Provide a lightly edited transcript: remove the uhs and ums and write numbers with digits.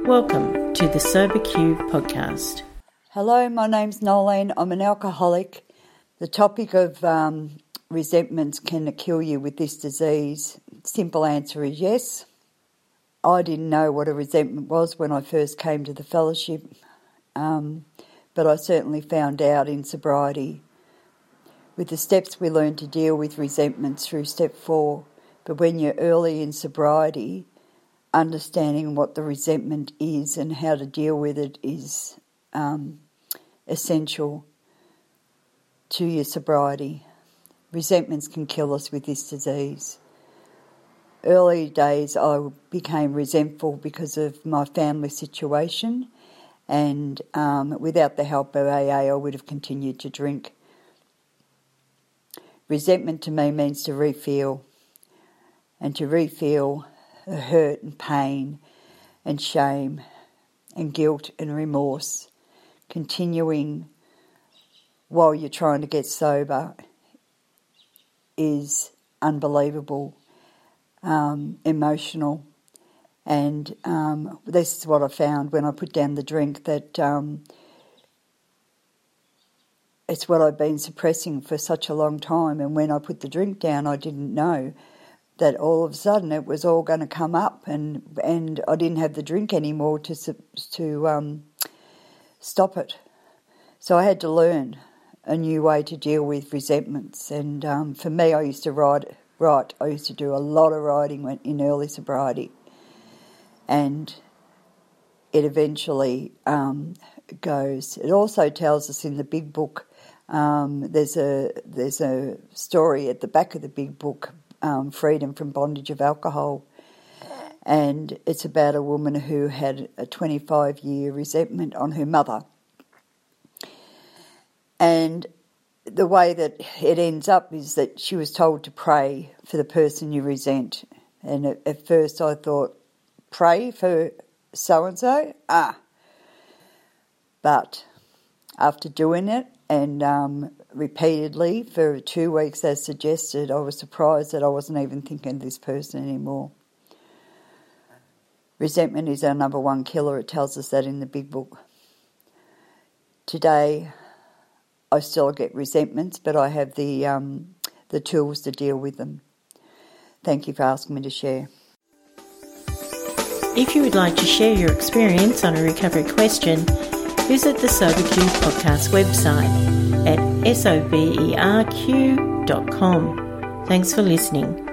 Welcome to the Sober Q podcast. Hello, my name's Nolene. I'm an alcoholic. The topic of resentments can kill you with this disease. Simple answer is yes. I didn't know what a resentment was when I first came to the fellowship, but I certainly found out in sobriety with the steps we learn to deal with resentments through step 4. But when you're early in sobriety, understanding what the resentment is and how to deal with it is essential to your sobriety. Resentments can kill us with this disease. Early days I became resentful because of my family situation, and without the help of AA I would have continued to drink. Resentment to me means to refeel, and to refeel the hurt and pain and shame and guilt and remorse continuing while you're trying to get sober is unbelievable, emotional. And this is what I found when I put down the drink, that it's what I've been suppressing for such a long time. And when I put the drink down, I didn't know that all of a sudden it was all going to come up, and I didn't have the drink anymore to stop it. So I had to learn a new way to deal with resentments. And for me, I used to write. I used to do a lot of writing in early sobriety, and it eventually goes. It also tells us in the big book. There's a story at the back of the big book, Freedom from Bondage of Alcohol, and it's about a woman who had a 25-year resentment on her mother. And the way that it ends up is that she was told to pray for the person you resent. And at first I thought, pray for so-and-so? But after doing it and repeatedly for 2 weeks as suggested, I was surprised that I wasn't even thinking of this person anymore. Resentment is our number one killer. It tells us that in the big book. Today, I still get resentments, but I have the tools to deal with them. Thank you for asking me to share. If you would like to share your experience on a recovery question, visit the Sober Q podcast website at soberq.com. Thanks for listening.